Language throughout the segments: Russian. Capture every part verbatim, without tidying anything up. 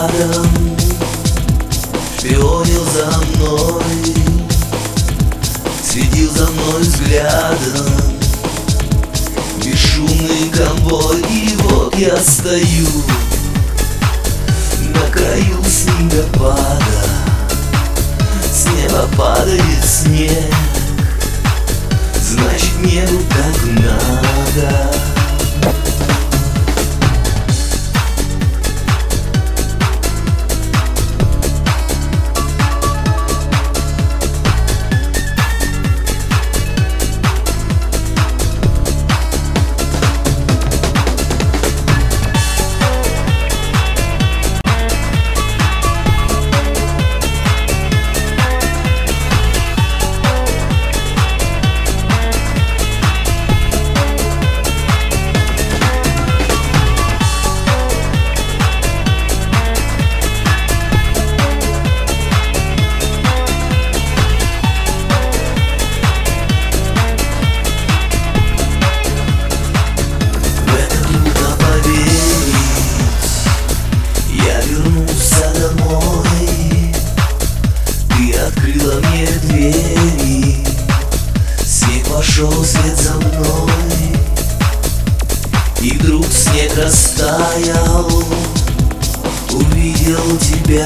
рядом, шпионил за мной, следил за мной взглядом. Бесшумный конвой, и вот я стою на краю снегопада. С неба падает снег, значит, небу так надо. Открыла мне двери, снег пошел вслед за мной, и вдруг снег растаял. Увидел тебя,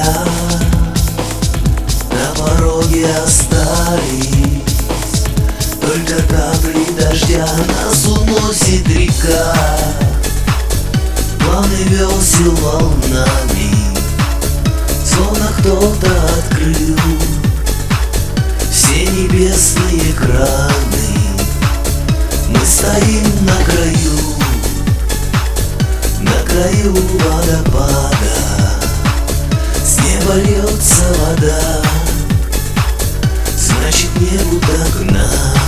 на пороге остались только капли дождя. Нас уносит река, плавный весел волнами, словно кто-то открыл все небесные краны. Мы стоим на краю, на краю водопада. С неба льется вода, значит, небу так надо.